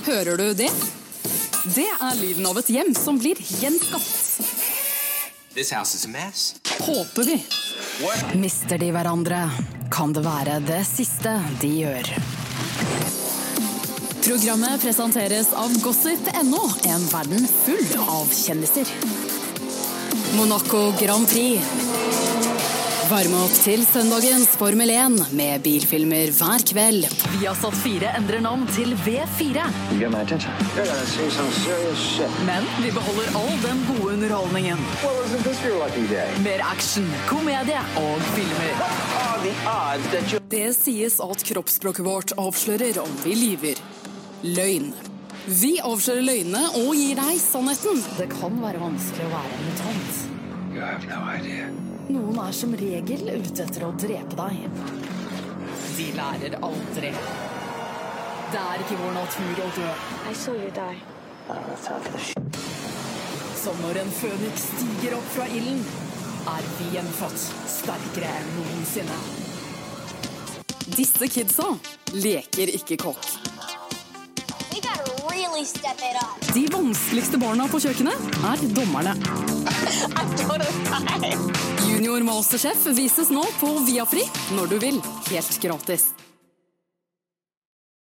Hører du det? Det lyden av et hjem som blir gjenskapt. This house is a mess. Håper vi. Mister de hverandre, kan det være det siste de gjør. Programmet presenteres av Gossip.no, en verden full av kjendiser. Monaco Grand Prix. Varme opp til søndagens Formel 1 med bilfilmer hver kveld. Viasat 4 endrer navn til V4. Men vi beholder all den gode underholdningen. Mer action, komedie og filmer. Det sies at kroppsspråket vårt avslører om vi lyver. Løgn. Vi avslører løgnene og gir deg sannheten. Det kan være vanskelig å være en mutant. You have no idea. Noen som regel ute etter å drepe deg. De lærer aldri. Det ikke vår natur å dø. I saw you die. Som når en føniks stiger opp fra ilden, vi gjenfødt sterkere enn noensinne. Disse kidsa leker ikke kokk. Really step it up. De vanskeligste barna på kjøkkenet dommerne. Junior Masterchef vises nå på Viafree når du vil, helt gratis.